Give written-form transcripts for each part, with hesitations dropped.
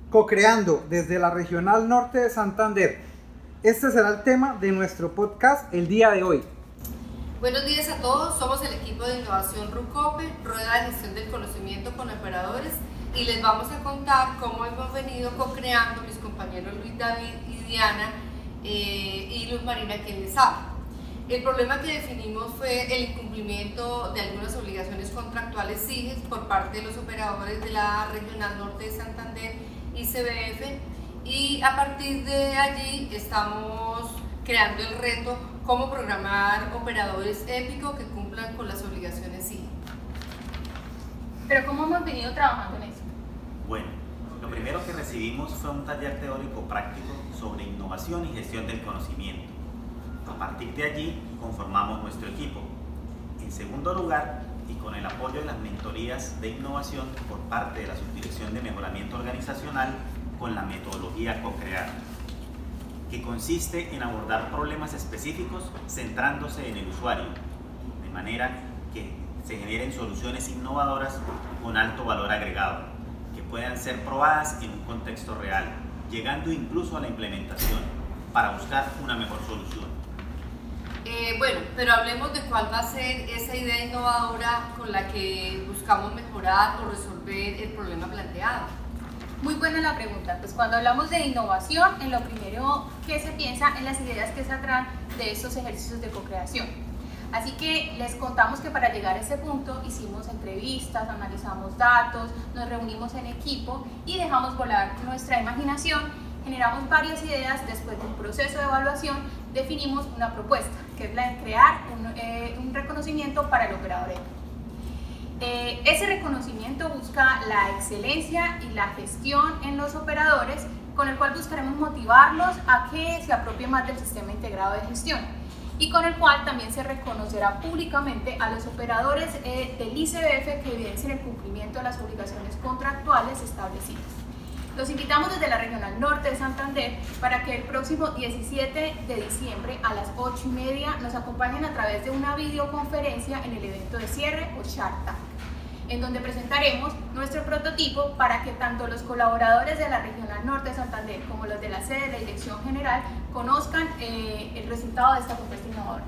Co-creando desde la Regional Norte de Santander. Este será el tema de nuestro podcast el día de hoy. Buenos días a todos, somos el equipo de innovación RUCOPE, Rueda de Gestión del Conocimiento con Operadores, y les vamos a contar cómo hemos venido co-creando mis compañeros Luis David y Diana y Luz Marina, quien les habla. El problema que definimos fue el incumplimiento de algunas obligaciones contractuales SIGES por parte de los operadores de la Regional Norte de Santander y CBF, y a partir de allí estamos creando el reto cómo programar operadores épicos que cumplan con las obligaciones SIGES. Pero ¿cómo hemos venido trabajando en eso? Bueno, lo primero que recibimos fue un taller teórico práctico sobre innovación y gestión del conocimiento. A partir de allí conformamos nuestro equipo. En segundo lugar, y con el apoyo de las mentorías de innovación por parte de la Subdirección de Mejoramiento Organizacional con la metodología Co-Crear, que consiste en abordar problemas específicos centrándose en el usuario, de manera que se generen soluciones innovadoras con alto valor agregado, que puedan ser probadas en un contexto real, llegando incluso a la implementación para buscar una mejor solución. Bueno, pero hablemos de cuál va a ser esa idea innovadora con la que buscamos mejorar o resolver el problema planteado. Muy buena la pregunta. Pues cuando hablamos de innovación, en lo primero que se piensa en las ideas que saldrán de estos ejercicios de co-creación. Así que les contamos que para llegar a ese punto hicimos entrevistas, analizamos datos, nos reunimos en equipo y dejamos volar nuestra imaginación. Generamos varias ideas, después de un proceso de evaluación definimos una propuesta, que es la de crear un reconocimiento para el operador épico. Ese reconocimiento busca la excelencia y la gestión en los operadores, con el cual buscaremos motivarlos a que se apropien más del sistema integrado de gestión, y con el cual también se reconocerá públicamente a los operadores del ICBF que evidencien el cumplimiento de las obligaciones contractuales establecidas. Los invitamos desde la Regional Norte de Santander para que el próximo 17 de diciembre a las 8:30 nos acompañen a través de una videoconferencia en el evento de cierre o Shark Tank, en donde presentaremos nuestro prototipo para que tanto los colaboradores de la Regional Norte de Santander como los de la sede de la Dirección General conozcan el resultado de esta propuesta innovadora.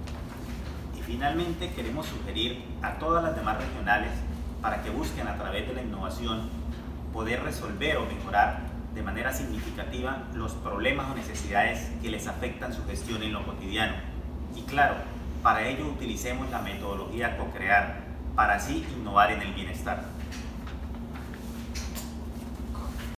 Y finalmente queremos sugerir a todas las demás regionales para que busquen a través de la innovación poder resolver o mejorar de manera significativa los problemas o necesidades que les afectan su gestión en lo cotidiano. Y claro, para ello utilicemos la metodología Co-Crear para así innovar en el bienestar.